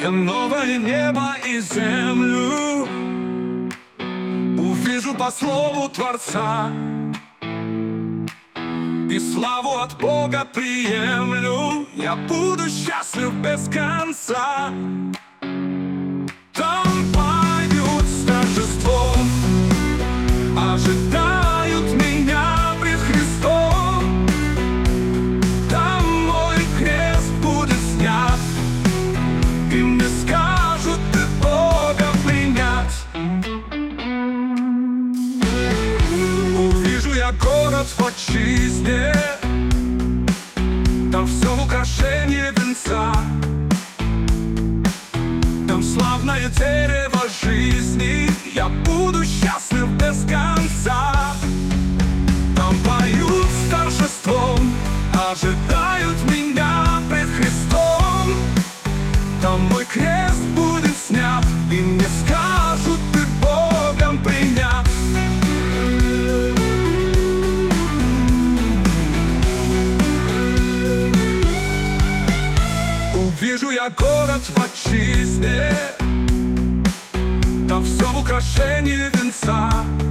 Я новое небо и землю увижу по слову Творца, и славу от Бога приемлю. Я буду счастлив без конца. Там поют с торжеством, ожидают меня пред Христом. Там мой крест будет снят, и мне скажут: ты Бога принят. Увижу я город в отчизне, там все в украшении венца. Там славное дерево жизни, я буду счастлив без конца. Там поют с торжеством, ожидают меня пред Христом. Там мой крест будет снят, и мне скажут: ты Богом принят. Увижу я город в отчизне, там все в украшении венца.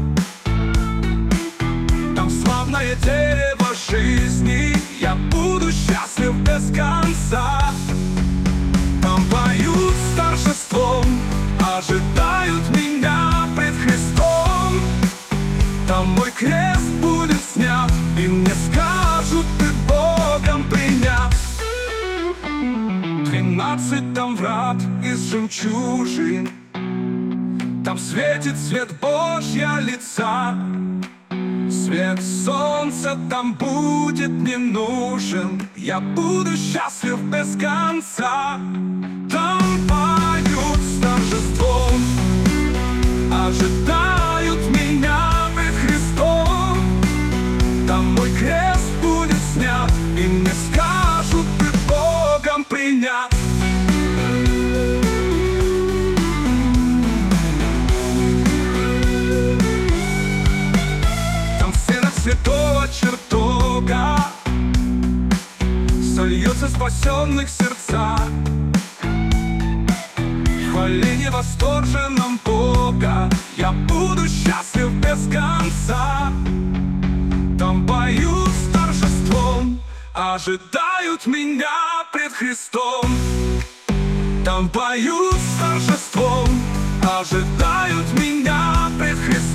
Там славное дерево жизни, я буду счастлив без конца. Там поют с торжеством, ожидают меня пред Христом. Там мой крест будет снят, и мне скажут: ты Богом принят. 12 там врат из жемчужин, там светит свет Божья лица. Свет солнца там будет не нужен, я буду счастлив без конца. Там поют с торжеством, ожидают меня пред Христом. Там мой крест будет снят, и мне скажут: ты Богом принят. Там сцена святого чертога, сольются спасенных сердца. В хвалении восторженном Бога я буду счастлив без конца. Там поют с торжеством, ожидают меня пред Христом. Там поют с торжеством, ожидают меня пред Христом.